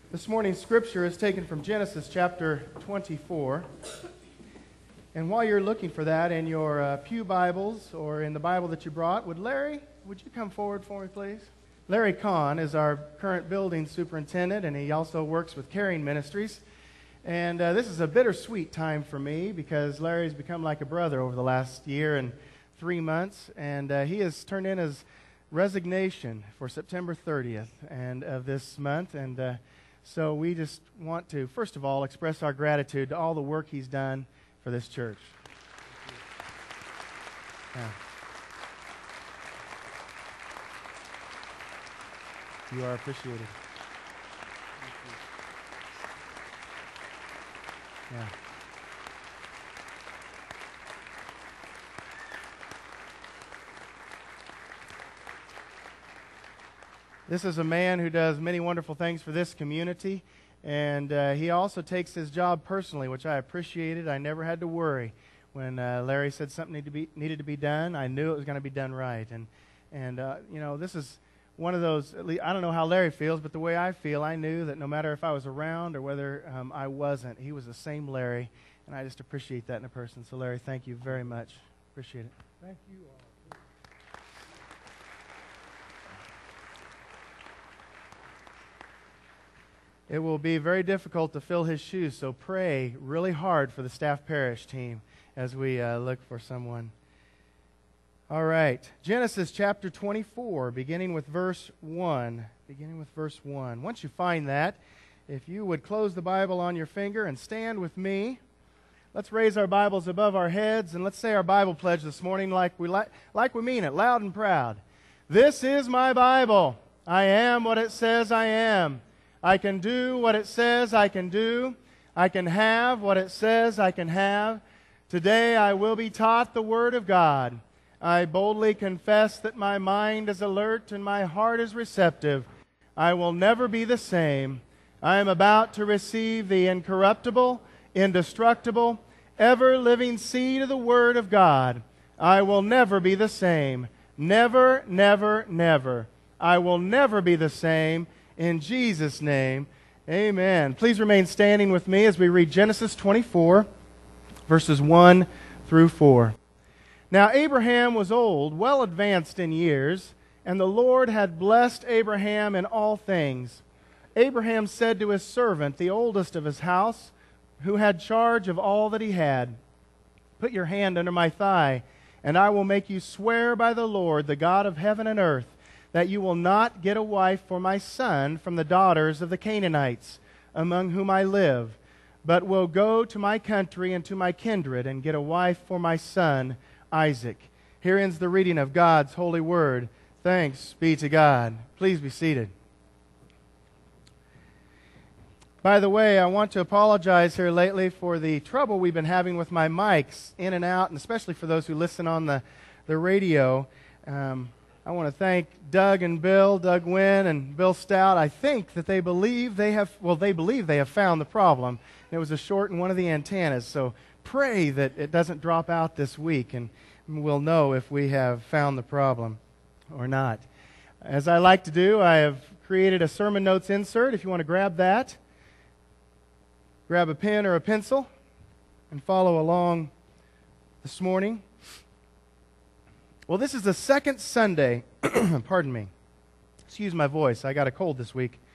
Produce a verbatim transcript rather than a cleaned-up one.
This morning's scripture is taken from Genesis chapter twenty-four. And while you're looking for that in your uh, pew Bibles or in the Bible that you brought, would Larry, would you come forward for me, please? Larry Kahn is our current building superintendent, and he also works with Caring Ministries. And uh, this is a bittersweet time for me because Larry's become like a brother over the last year and three months. And uh, he has turned in his resignation for September thirtieth and of this month. And uh, so we just want to, first of all, express our gratitude to all the work he's done for this church. Yeah. You are appreciated. Yeah. This is a man who does many wonderful things for this community, and uh, he also takes his job personally, which I appreciated. I never had to worry. When uh, Larry said something needed to be, needed to be done, I knew it was going to be done right. And, and uh, you know, this is one of those, at least, I don't know how Larry feels, but the way I feel, I knew that no matter if I was around or whether um, I wasn't, he was the same Larry, and I just appreciate that in a person. So, Larry, thank you very much. Appreciate it. Thank you all. It will be very difficult to fill his shoes, so pray really hard for the staff parish team as we uh, look for someone. All right, Genesis chapter twenty-four, beginning with verse one. Beginning with verse one. Once you find that, if you would close the Bible on your finger and stand with me, let's raise our Bibles above our heads and let's say our Bible pledge this morning like we, li- like we mean it, loud and proud. This is my Bible. I am what it says I am. I can do what it says I can do. I can have what it says I can have. Today I will be taught the Word of God. I boldly confess that my mind is alert and my heart is receptive. I will never be the same. I am about to receive the incorruptible, indestructible, ever-living seed of the Word of God. I will never be the same. Never, never, never. I will never be the same. In Jesus' name, amen. Please remain standing with me as we read Genesis twenty-four, verses one through four. Now Abraham was old, well advanced in years, and the Lord had blessed Abraham in all things. Abraham said to his servant, the oldest of his house, who had charge of all that he had, "Put your hand under my thigh, and I will make you swear by the Lord, the God of heaven and earth, that you will not get a wife for my son from the daughters of the Canaanites, among whom I live, but will go to my country and to my kindred and get a wife for my son Isaac." Here ends the reading of God's holy word. Thanks be to God. Please be seated. By the way, I want to apologize here lately for the trouble we've been having with my mics in and out, and especially for those who listen on the, the radio. Um, I want to thank Doug and Bill, Doug Wynn and Bill Stout. I think that they believe they have, well, they believe they have found the problem. It was a short in one of the antennas, so pray that it doesn't drop out this week, and we'll know if we have found the problem or not. As I like to do, I have created a sermon notes insert. If you want to grab that, grab a pen or a pencil and follow along this morning. Well, this is the second Sunday, pardon me, excuse my voice, I got a cold this week.